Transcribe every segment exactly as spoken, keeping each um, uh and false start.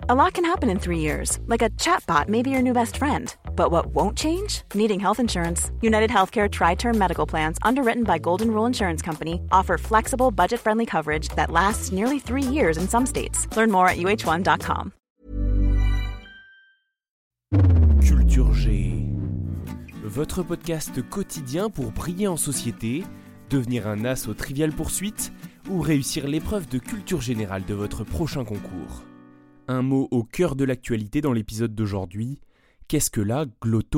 A lot can happen in three years, like a chatbot may be your new best friend. But what won't change? Needing health insurance. United Healthcare Tri-Term Medical Plans, underwritten by Golden Rule Insurance Company, offer flexible, budget-friendly coverage that lasts nearly three years in some states. Learn more at U H one dot com. Culture G, votre podcast quotidien pour briller en société, devenir un as aux triviales poursuites ou réussir l'épreuve de culture générale de votre prochain concours. Un mot au cœur de l'actualité dans l'épisode d'aujourd'hui, qu'est-ce que la glottophobie ?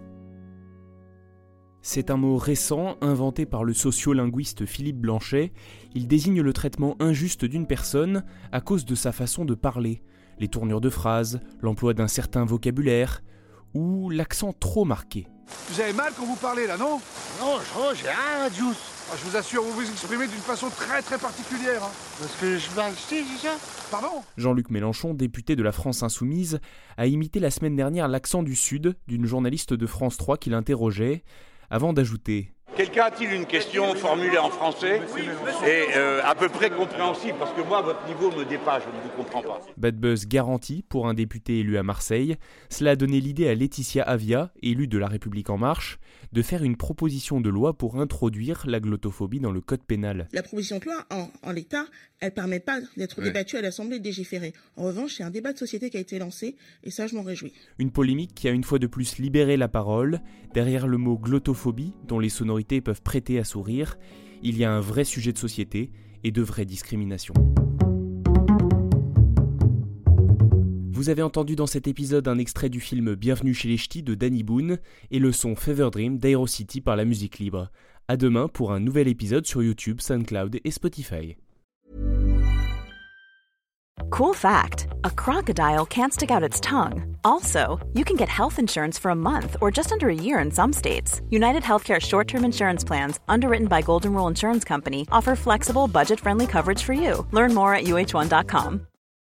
C'est un mot récent inventé par le sociolinguiste Philippe Blanchet. Il désigne le traitement injuste d'une personne à cause de sa façon de parler, les tournures de phrases, l'emploi d'un certain vocabulaire ou l'accent trop marqué. Vous avez mal quand vous parlez là, non ? Non, je j'ai rien, Juice. Ah, je vous assure, vous vous exprimez d'une façon très très particulière. Hein. Parce que je vais acheter, c'est ça ? Pardon ? Jean-Luc Mélenchon, député de la France Insoumise, a imité la semaine dernière l'accent du Sud d'une journaliste de France trois qui l'interrogeait, avant d'ajouter « Quelqu'un a-t-il une question formulée en français et euh, à peu près compréhensible, parce que moi, votre niveau me dépasse, je ne vous comprends pas. » Bad buzz garanti pour un député élu à Marseille. Cela a donné l'idée à Laetitia Avia, élue de La République En Marche, de faire une proposition de loi pour introduire la glottophobie dans le code pénal. La proposition de loi, en, en l'état, elle ne permet pas d'être ouais. débattue à l'Assemblée de légiférer. En revanche, c'est un débat de société qui a été lancé, et ça, je m'en réjouis. Une polémique qui a une fois de plus libéré la parole. Derrière le mot glottophobie, dont les sonorités peuvent prêter à sourire, il y a un vrai sujet de société et de vraies discriminations. Vous avez entendu dans cet épisode un extrait du film Bienvenue chez les Ch'tis de Danny Boone et le son Fever Dream d'Aerocity par la musique libre. À demain pour un nouvel épisode sur YouTube, SoundCloud et Spotify. Cool fact, a crocodile can't stick out its tongue. Also, you can get health insurance for a month or just under a year in some states. United Healthcare short-term insurance plans, underwritten by Golden Rule Insurance Company, offer flexible, budget-friendly coverage for you. Learn more at U H one dot com.